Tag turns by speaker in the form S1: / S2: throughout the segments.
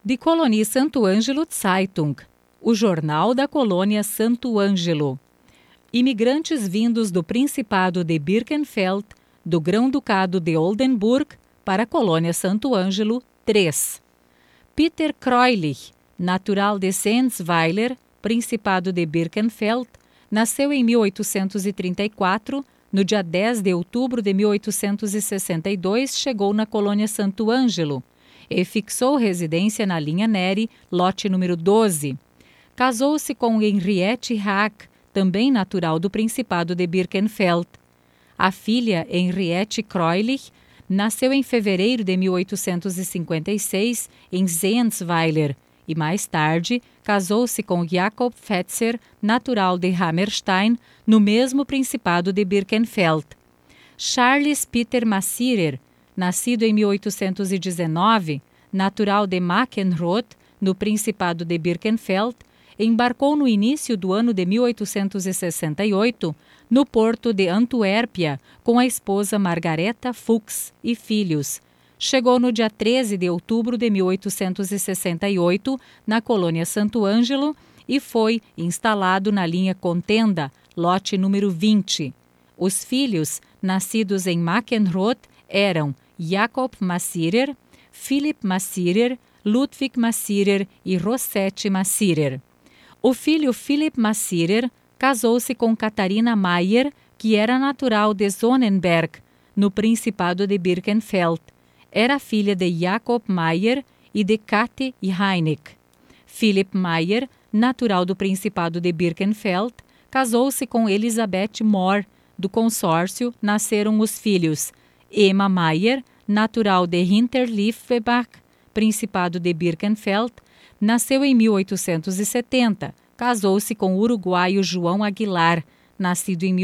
S1: Die Kolonie Santo Ângelo Zeitung, o jornal da colônia Santo Ângelo. Imigrantes vindos do Principado de Birkenfeld, do Grão-Ducado de Oldenburg, para a colônia Santo Ângelo, 3. Peter Kreulich, natural de Sensweiler, Principado de Birkenfeld, nasceu em 1834, no dia 10 de outubro de 1862 chegou na colônia Santo Ângelo e fixou residência na linha Neri, lote número 12. Casou-se com Henriette Hack, também natural do Principado de Birkenfeld. A filha Henriette Kreulich nasceu em fevereiro de 1856 em Sensweiler e mais tarde casou-se com Jakob Fetzer, natural de Hammerstein, no mesmo Principado de Birkenfeld. Charles Peter Massirer, nascido em 1819, natural de Mackenroth, no Principado de Birkenfeld, embarcou no início do ano de 1868 no porto de Antuérpia com a esposa Margareta Fuchs e filhos. Chegou no dia 13 de outubro de 1868 na colônia Santo Ângelo e foi instalado na linha Contenda, lote número 20. Os filhos, nascidos em Mackenroth, eram Jakob Massirer, Philipp Massirer, Ludwig Massirer e Rosette Massirer. O filho Philipp Massirer casou-se com Catarina Mayer, que era natural de Sonnenberg, no Principado de Birkenfeld. Era filha de Jakob Mayer e de Kate Heineck. Philipp Mayer, natural do Principado de Birkenfeld, casou-se com Elisabeth Mohr. Do consórcio nasceram os filhos Emma Mayer, natural de Hinterliefbach, Principado de Birkenfeld, nasceu em 1870. Casou-se com o uruguaio João Aguilar, nascido em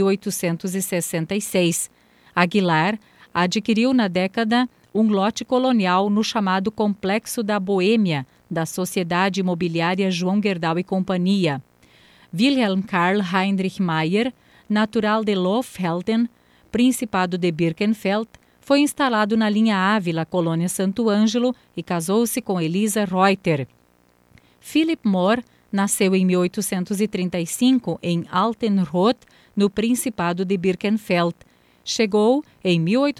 S1: 1866. Aguilar adquiriu na década um lote colonial no chamado Complexo da Boêmia, da Sociedade Imobiliária João Gerdau e Companhia. Wilhelm Karl Heinrich Mayer, natural de Loffelden, Principado de Birkenfeld, foi instalado na linha Ávila, colônia Santo Ângelo, e casou-se com Elisa Reuter. Philipp Mohr nasceu em 1835 em Altenroth, no Principado de Birkenfeld. Chegou em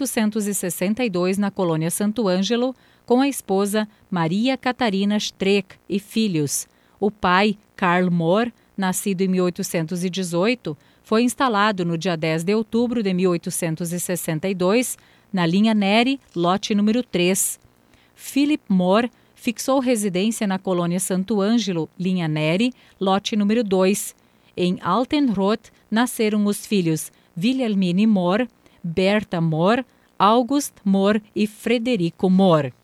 S1: 1862 na colônia Santo Ângelo com a esposa Maria Catarina Streeck e filhos. O pai, Karl Mohr, nascido em 1818, foi instalado no dia 10 de outubro de 1862 na linha Neri, lote número 3. Philipp Mohr fixou residência na colônia Santo Ângelo, linha Neri, lote número 2. Em Altenroth nasceram os filhos Wilhelmine Mohr, Bertha Mohr, August Mohr e Frederico Mohr.